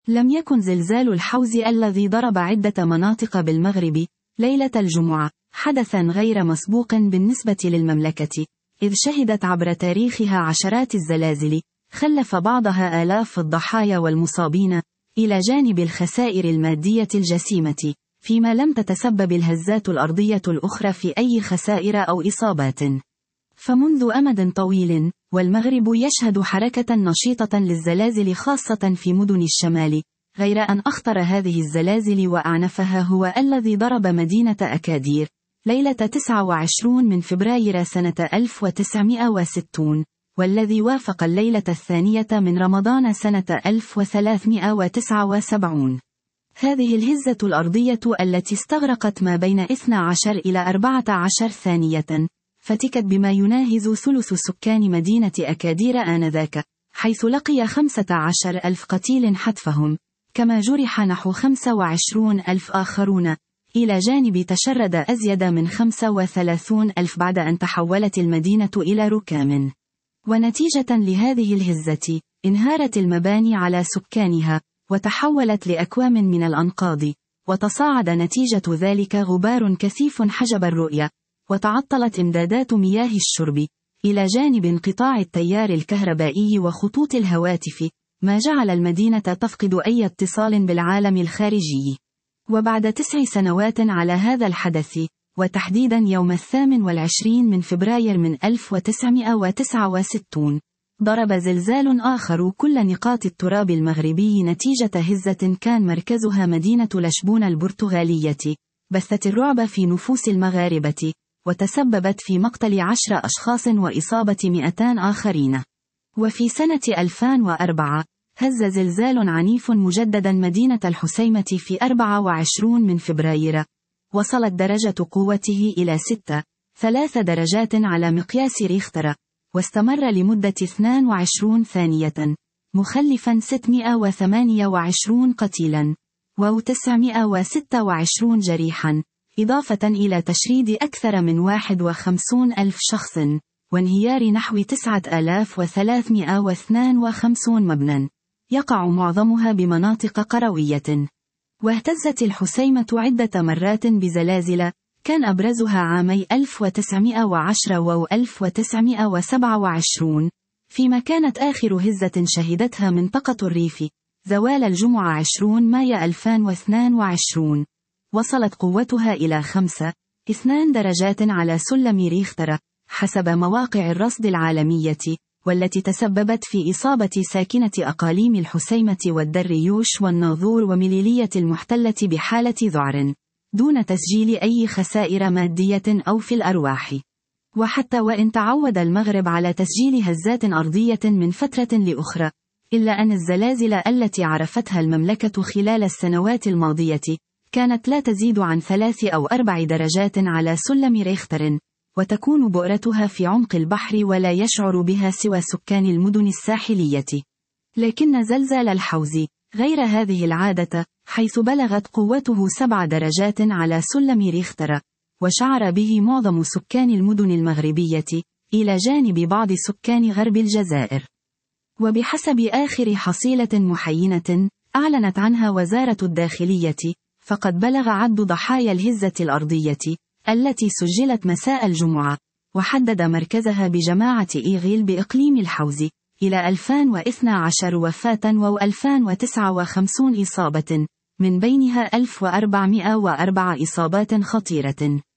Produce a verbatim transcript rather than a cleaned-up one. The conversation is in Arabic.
لم يكن زلزال الحوز الذي ضرب عدة مناطق بالمغرب ليلة الجمعة حدثا غير مسبوق بالنسبة للمملكة، إذ شهدت عبر تاريخها عشرات الزلازل، خلف بعضها آلاف الضحايا والمصابين، إلى جانب الخسائر المادية الجسيمة، فيما لم تتسبب الهزات الأرضية الأخرى في أي خسائر أو إصابات. فمنذ أمد طويل، والمغرب يشهد حركة نشيطة للزلازل خاصة في مدن الشمال، غير أن أخطر هذه الزلازل وأعنفها هو الذي ضرب مدينة أكادير ليلة تسعة وعشرين من فبراير سنة ألف وتسعمائة وستين، والذي وافق الليلة الثانية من رمضان سنة ألف وثلاثمائة وتسعة وسبعين. هذه الهزة الأرضية التي استغرقت ما بين اثنتي عشرة إلى أربعة عشر ثانية، فتكت بما يناهز ثلث سكان مدينة أكادير آنذاك، حيث لقي خمسة عشر ألف قتيل حتفهم، كما جرح نحو خمسة وعشرين ألف آخرون، إلى جانب تشرد أزيد من خمسة وثلاثين ألف بعد أن تحولت المدينة إلى ركام. ونتيجة لهذه الهزة، انهارت المباني على سكانها، وتحولت لأكوام من الأنقاض، وتصاعد نتيجة ذلك غبار كثيف حجب الرؤية، وتعطلت إمدادات مياه الشرب، إلى جانب انقطاع التيار الكهربائي وخطوط الهواتف، ما جعل المدينة تفقد أي اتصال بالعالم الخارجي. وبعد تسع سنوات على هذا الحدث، وتحديدا يوم الثامن والعشرين من فبراير من ألف وتسعمائة وتسعة وستين، ضرب زلزال آخر كل نقاط التراب المغربي نتيجة هزة كان مركزها مدينة لشبونة البرتغالية، بثت الرعب في نفوس المغاربة، وتسببت في مقتل عشر أشخاص وإصابة مئتين آخرين. وفي سنة ألفين وأربعة، هز زلزال عنيف مجددا مدينة الحسيمة في أربعة وعشرين من فبراير، وصلت درجة قوته إلى ستة ثلاث درجات على مقياس ريختر، واستمر لمدة اثنتين وعشرين ثانية، مخلفا ستمائة وثمانية وعشرين قتيلا وتسعمائة وستة وعشرين جريحا، إضافة إلى تشريد أكثر من واحد وخمسين ألف شخص، وانهيار نحو تسعة آلاف وثلاثمائة واثنين وخمسين مبنى، يقع معظمها بمناطق قروية. واهتزت الحسيمة عدة مرات بزلازل، كان أبرزها عامي ألف وتسعمائة وعشرة و ألف وتسعمائة وسبعة وعشرين، فيما كانت آخر هزة شهدتها منطقة الريف زوال الجمعة عشرين مايو ألفين واثنين وعشرين، وصلت قوتها إلى خمسة اثنين درجات على سلم ريختر حسب مواقع الرصد العالمية، والتي تسببت في إصابة ساكنة أقاليم الحسيمة والدريوش والناظور ومليلية المحتلة بحالة ذعر، دون تسجيل أي خسائر مادية أو في الأرواح. وحتى وإن تعود المغرب على تسجيل هزات أرضية من فترة لأخرى، إلا أن الزلازل التي عرفتها المملكة خلال السنوات الماضية كانت لا تزيد عن ثلاث أو أربع درجات على سلم ريختر، وتكون بؤرتها في عمق البحر ولا يشعر بها سوى سكان المدن الساحلية. لكن زلزال الحوز غير هذه العادة، حيث بلغت قوته سبع درجات على سلم ريختر، وشعر به معظم سكان المدن المغربية، إلى جانب بعض سكان غرب الجزائر. وبحسب آخر حصيلة محينة أعلنت عنها وزارة الداخلية، فقد بلغ عد ضحايا الهزة الأرضية التي سجلت مساء الجمعة، وحدد مركزها بجماعة إيغيل بإقليم الحوز إلى ألفين واثني عشر وفاة و ألفين وتسعة وخمسين إصابة، من بينها ألف وأربعمائة وأربعة إصابات خطيرة.